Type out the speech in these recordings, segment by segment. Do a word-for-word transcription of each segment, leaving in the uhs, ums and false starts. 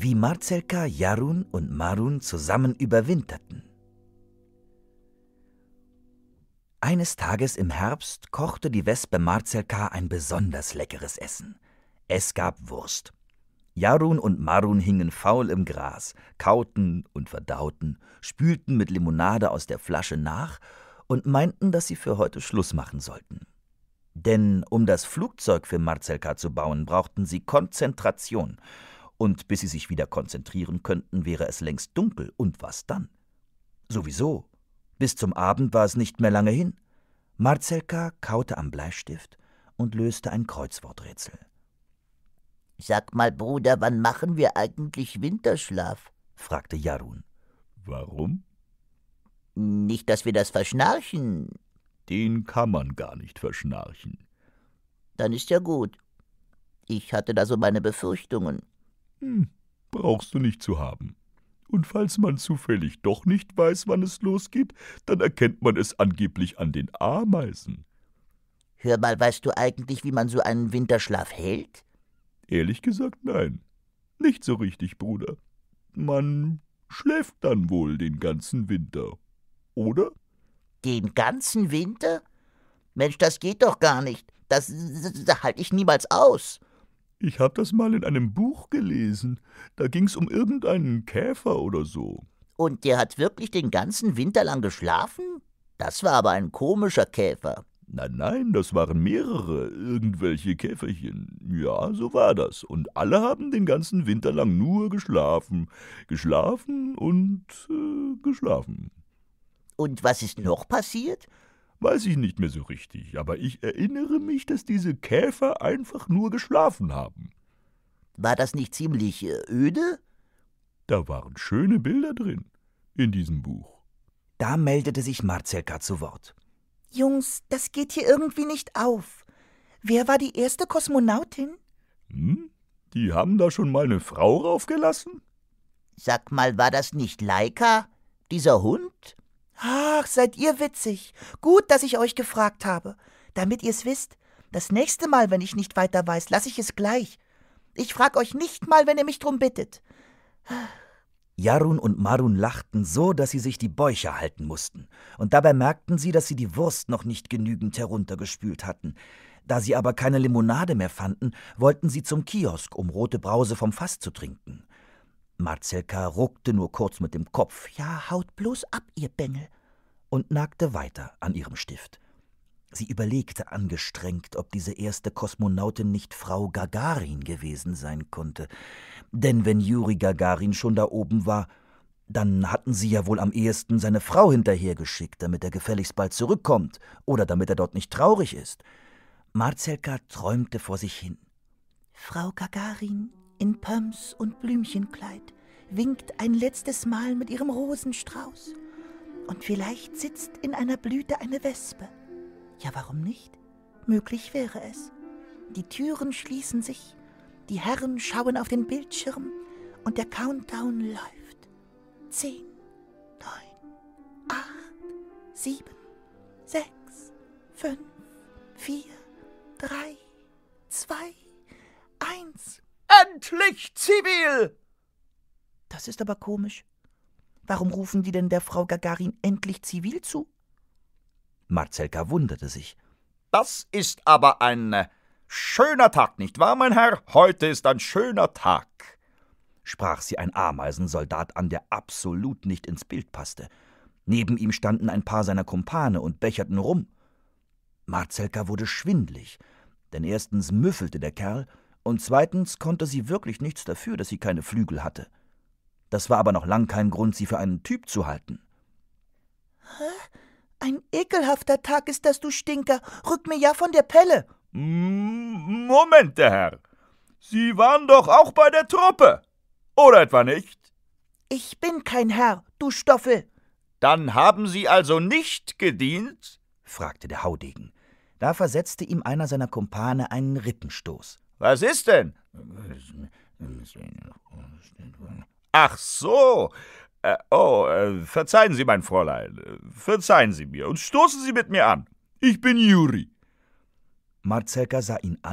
wie Marcelka, Jarun und Marun zusammen überwinterten. Eines Tages im Herbst kochte die Wespe Marcelka ein besonders leckeres Essen. Es gab Wurst. Jarun und Marun hingen faul im Gras, kauten und verdauten, spülten mit Limonade aus der Flasche nach und meinten, dass sie für heute Schluss machen sollten. Denn um das Flugzeug für Marcelka zu bauen, brauchten sie Konzentration. Und bis sie sich wieder konzentrieren könnten, wäre es längst dunkel. Und was dann? Sowieso. Bis zum Abend war es nicht mehr lange hin. Marcelka kaute am Bleistift und löste ein Kreuzworträtsel. »Sag mal, Bruder, wann machen wir eigentlich Winterschlaf?« fragte Jarun. »Warum?« »Nicht, dass wir das verschnarchen.« »Den kann man gar nicht verschnarchen.« »Dann ist ja gut. Ich hatte da so meine Befürchtungen.« »Hm, brauchst du nicht zu haben. Und falls man zufällig doch nicht weiß, wann es losgeht, dann erkennt man es angeblich an den Ameisen.« »Hör mal, weißt du eigentlich, wie man so einen Winterschlaf hält?« »Ehrlich gesagt, nein. Nicht so richtig, Bruder. Man schläft dann wohl den ganzen Winter, oder?« »Den ganzen Winter? Mensch, das geht doch gar nicht. Das, das, das halte ich niemals aus.« »Ich hab das mal in einem Buch gelesen. Da ging's um irgendeinen Käfer oder so.« »Und der hat wirklich den ganzen Winter lang geschlafen? Das war aber ein komischer Käfer.« »Nein, nein, das waren mehrere, irgendwelche Käferchen. Ja, so war das. Und alle haben den ganzen Winter lang nur geschlafen. Geschlafen und äh, geschlafen.« »Und was ist noch passiert?« »Weiß ich nicht mehr so richtig, aber ich erinnere mich, dass diese Käfer einfach nur geschlafen haben.« »War das nicht ziemlich äh, öde?« »Da waren schöne Bilder drin, in diesem Buch.« Da meldete sich Marcelka zu Wort. »Jungs, das geht hier irgendwie nicht auf. Wer war die erste Kosmonautin?« »Hm? Die haben da schon mal eine Frau raufgelassen?« »Sag mal, war das nicht Laika, dieser Hund?« »Ach, seid ihr witzig. Gut, dass ich euch gefragt habe. Damit ihr's wisst, das nächste Mal, wenn ich nicht weiter weiß, lasse ich es gleich. Ich frag euch nicht mal, wenn ihr mich drum bittet.« Jarun und Marun lachten so, dass sie sich die Bäuche halten mussten. Und dabei merkten sie, dass sie die Wurst noch nicht genügend heruntergespült hatten. Da sie aber keine Limonade mehr fanden, wollten sie zum Kiosk, um rote Brause vom Fass zu trinken. Marcelka ruckte nur kurz mit dem Kopf. »Ja, haut bloß ab, ihr Bengel«, und nagte weiter an ihrem Stift. Sie überlegte angestrengt, ob diese erste Kosmonautin nicht Frau Gagarin gewesen sein konnte. Denn wenn Juri Gagarin schon da oben war, dann hatten sie ja wohl am ehesten seine Frau hinterhergeschickt, damit er gefälligst bald zurückkommt oder damit er dort nicht traurig ist. Marcelka träumte vor sich hin. »Frau Gagarin in Pumps und Blümchenkleid winkt ein letztes Mal mit ihrem Rosenstrauß. Und vielleicht sitzt in einer Blüte eine Wespe. Ja, warum nicht? Möglich wäre es. Die Türen schließen sich, die Herren schauen auf den Bildschirm und der Countdown läuft. Zehn, neun, acht, sieben, sechs, fünf, vier, drei, zwei, eins. Endlich zivil!« Das ist aber komisch. Warum rufen die denn der Frau Gagarin endlich zivil zu? Marcelka wunderte sich. »Das ist aber ein äh, schöner Tag, nicht wahr, mein Herr? Heute ist ein schöner Tag«, sprach sie ein Ameisensoldat an, der absolut nicht ins Bild passte. Neben ihm standen ein paar seiner Kumpane und becherten rum. Marcelka wurde schwindlig, denn erstens müffelte der Kerl und zweitens konnte sie wirklich nichts dafür, dass sie keine Flügel hatte. Das war aber noch lang kein Grund, sie für einen Typ zu halten. Hä? Ein ekelhafter Tag ist das, du Stinker. Rück mir ja von der Pelle. Moment, der Herr. Sie waren doch auch bei der Truppe, oder etwa nicht? Ich bin kein Herr, du Stoffel. Dann haben Sie also nicht gedient? Fragte der Haudegen. Da versetzte ihm einer seiner Kumpane einen Rippenstoß. Was ist denn? Ach so. Äh, oh, äh, verzeihen Sie, mein Fräulein. Verzeihen Sie mir und stoßen Sie mit mir an. Ich bin Juri. Marcelka sah ihn an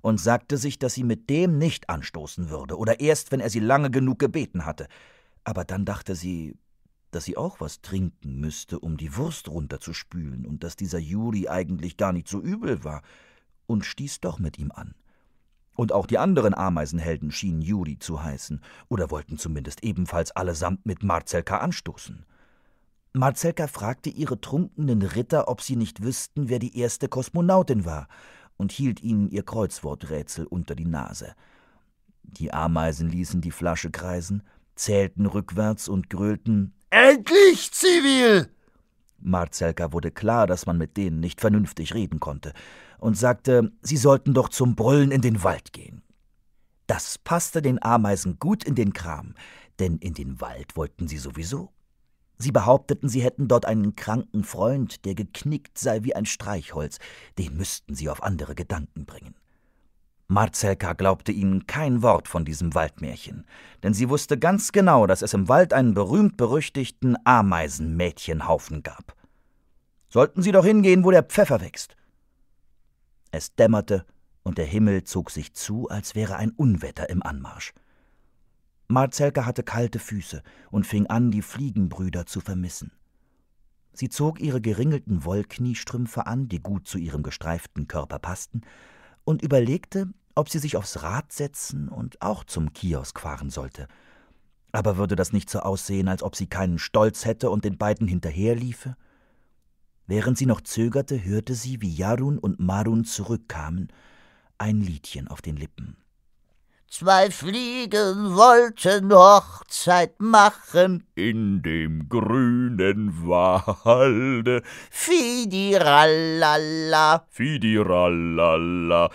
und sagte sich, dass sie mit dem nicht anstoßen würde oder erst, wenn er sie lange genug gebeten hatte. Aber dann dachte sie, dass sie auch was trinken müsste, um die Wurst runterzuspülen und dass dieser Juri eigentlich gar nicht so übel war und stieß doch mit ihm an. Und auch die anderen Ameisenhelden schienen Juri zu heißen oder wollten zumindest ebenfalls allesamt mit Marcelka anstoßen. Marcelka fragte ihre trunkenen Ritter, ob sie nicht wüssten, wer die erste Kosmonautin war, und hielt ihnen ihr Kreuzworträtsel unter die Nase. Die Ameisen ließen die Flasche kreisen, zählten rückwärts und grölten: »Endlich, Zivil!« Marcelka wurde klar, dass man mit denen nicht vernünftig reden konnte, und sagte, sie sollten doch zum Brüllen in den Wald gehen. Das passte den Ameisen gut in den Kram, denn in den Wald wollten sie sowieso. Sie behaupteten, sie hätten dort einen kranken Freund, der geknickt sei wie ein Streichholz, den müssten sie auf andere Gedanken bringen. Marcelka glaubte ihnen kein Wort von diesem Waldmärchen, denn sie wusste ganz genau, dass es im Wald einen berühmt-berüchtigten Ameisenmädchenhaufen gab. Sollten sie doch hingehen, wo der Pfeffer wächst. Es dämmerte, und der Himmel zog sich zu, als wäre ein Unwetter im Anmarsch. Marcelka hatte kalte Füße und fing an, die Fliegenbrüder zu vermissen. Sie zog ihre geringelten Wollkniestrümpfe an, die gut zu ihrem gestreiften Körper passten, und überlegte, ob sie sich aufs Rad setzen und auch zum Kiosk fahren sollte. Aber würde das nicht so aussehen, als ob sie keinen Stolz hätte und den beiden hinterherliefe? Während sie noch zögerte, hörte sie, wie Jarun und Marun zurückkamen, ein Liedchen auf den Lippen. Zwei Fliegen wollten Hochzeit machen in dem grünen Walde. Fidirallala, Fidirallala,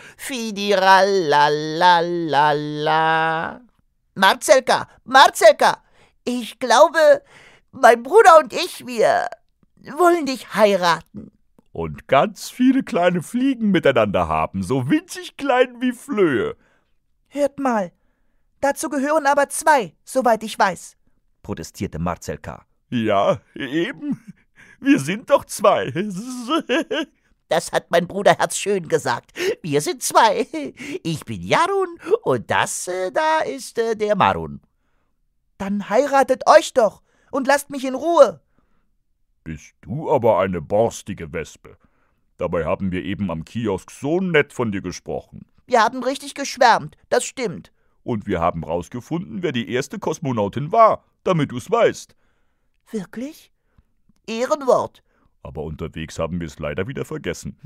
Fidirallalala. Marcelka, Marcelka, ich glaube, mein Bruder und ich, wir wollen dich heiraten. Und ganz viele kleine Fliegen miteinander haben, so winzig klein wie Flöhe. Hört mal, dazu gehören aber zwei, soweit ich weiß, protestierte Marcelka. Ja, eben. Wir sind doch zwei. Das hat mein Bruderherz schön gesagt. Wir sind zwei. Ich bin Jarun und das äh, da ist äh, der Marun. Dann heiratet euch doch und lasst mich in Ruhe. Bist du aber eine borstige Wespe. Dabei haben wir eben am Kiosk so nett von dir gesprochen. Wir haben richtig geschwärmt, das stimmt. Und wir haben rausgefunden, wer die erste Kosmonautin war, damit du's weißt. Wirklich? Ehrenwort. Aber unterwegs haben wir es leider wieder vergessen.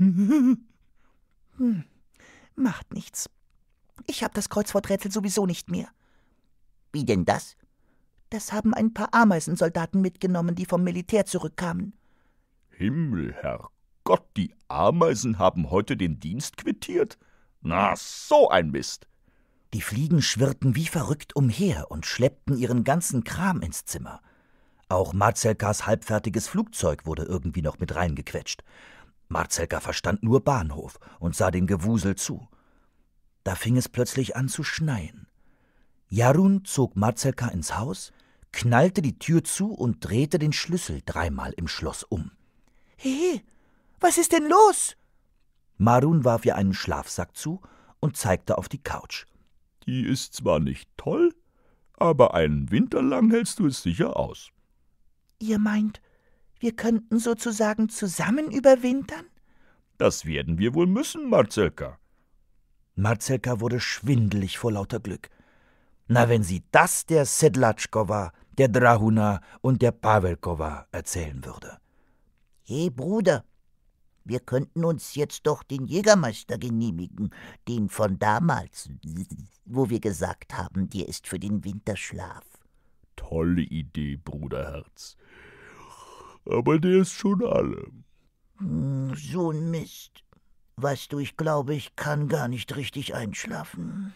hm, macht nichts. Ich habe das Kreuzworträtsel sowieso nicht mehr. Wie denn das? Das haben ein paar Ameisensoldaten mitgenommen, die vom Militär zurückkamen. Himmel, Herrgott, die Ameisen haben heute den Dienst quittiert? Na, so ein Mist. Die Fliegen schwirrten wie verrückt umher und schleppten ihren ganzen Kram ins Zimmer. Auch Marcelkas halbfertiges Flugzeug wurde irgendwie noch mit reingequetscht. Marcelka verstand nur Bahnhof und sah dem Gewusel zu. Da fing es plötzlich an zu schneien. Jarun zog Marcelka ins Haus, knallte die Tür zu und drehte den Schlüssel dreimal im Schloss um. Hey, was ist denn los? Marun warf ihr einen Schlafsack zu und zeigte auf die Couch. Die ist zwar nicht toll, aber einen Winter lang hältst du es sicher aus. Ihr meint, wir könnten sozusagen zusammen überwintern? Das werden wir wohl müssen, Marcelka. Marcelka wurde schwindelig vor lauter Glück. Na, wenn sie das der Sedlatschkova, der Drahuna und der Pawelkova erzählen würde. Hey, Bruder, wir könnten uns jetzt doch den Jägermeister genehmigen, den von damals, wo wir gesagt haben, der ist für den Winterschlaf. Tolle Idee, Bruderherz. Aber der ist schon alle. Hm, so ein Mist. Weißt du, ich glaube, ich kann gar nicht richtig einschlafen.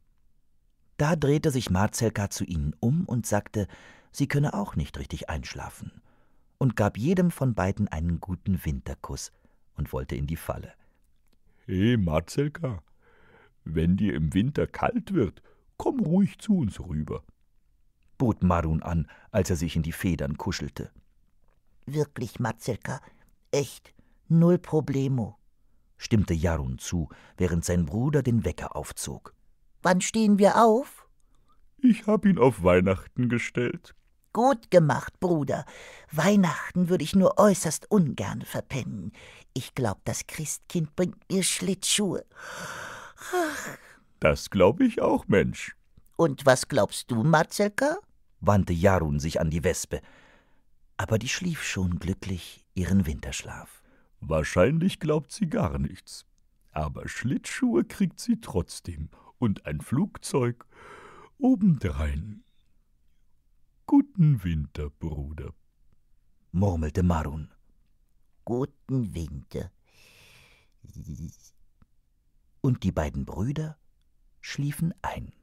Da drehte sich Marcelka zu ihnen um und sagte, sie könne auch nicht richtig einschlafen, und gab jedem von beiden einen guten Winterkuss und wollte in die Falle. Hey, Marcelka, wenn dir im Winter kalt wird, komm ruhig zu uns rüber, bot Marun an, als er sich in die Federn kuschelte. Wirklich, Marcelka, echt, null Problemo. stimmte Jarun zu, während sein Bruder den Wecker aufzog. Wann stehen wir auf? Ich hab ihn auf Weihnachten gestellt. Gut gemacht, Bruder. Weihnachten würde ich nur äußerst ungern verpennen. Ich glaub, das Christkind bringt mir Schlittschuhe. Das glaub ich auch, Mensch. Und was glaubst du, Marzelka? Wandte Jarun sich an die Wespe. Aber die schlief schon glücklich ihren Winterschlaf. Wahrscheinlich glaubt sie gar nichts. Aber Schlittschuhe kriegt sie trotzdem und ein Flugzeug obendrein. Guten Winter, Bruder, murmelte Marun. Guten Winter. Und die beiden Brüder schliefen ein.